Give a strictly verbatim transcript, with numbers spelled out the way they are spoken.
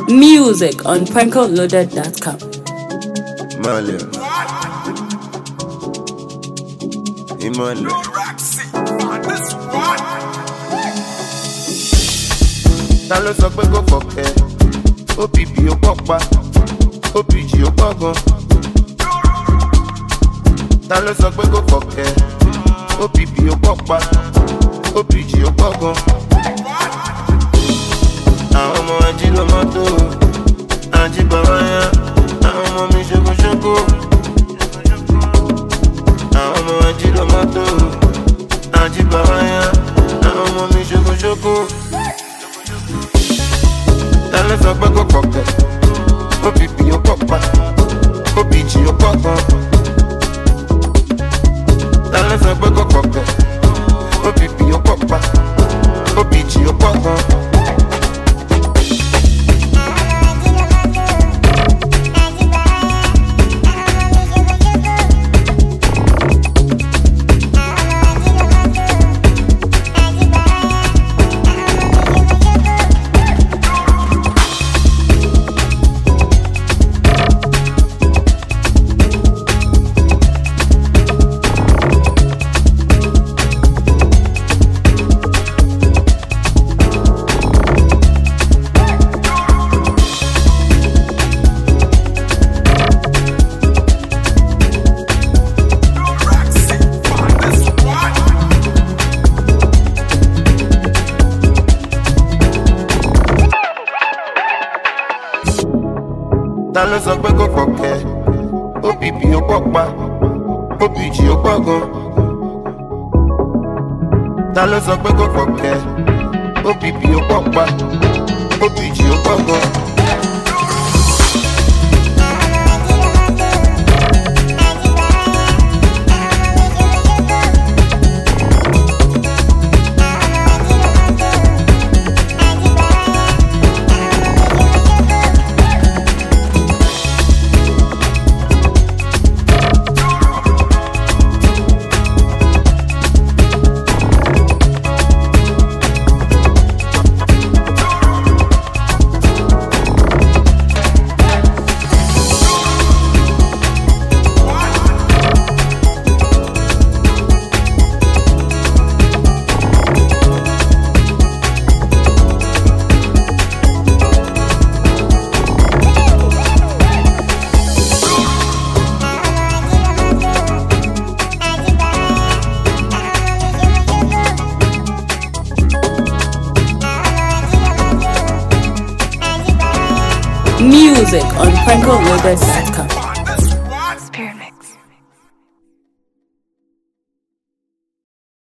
Music on Pranko Loaded dot com. Malia. Imani. Ta ló sọ pé kò fọ̀kẹ́? O P P ó pọ́pá, O P G ó pọ́gàn. Ta ló sọ pé kò fọ̀kẹ́? O P P ó pọ́pá, O P G ó pọ́gàn. Àwọn ọmọ ají ló mọ́tò, ají bàbá yá. Àwọn ọmọ mi ṣokoṣoko. Àwọn ọmọ ají ló mọ́tò, ají bàbá yá. Àwọn ọmọ mi ṣokoṣoko. Ta ló sọ pé kò fọ̀kẹ́? O P P ó pọ́pá, O P G ó pọ́gàn. Ta ló sọ pé kò fọ̀kẹ́? O P P ó pọ́pá, O P G ó pọ́gàn. Ta ló sọ pé kò fọ̀kẹ́? O P P ó pọ́pá, O P G ó pọ́gàn. Ta ló sọ pé kò fọ̀kẹ́? O P P ó pọ́pá, O P G ó pọ́gàn. Music on Pranko Loaded dot com.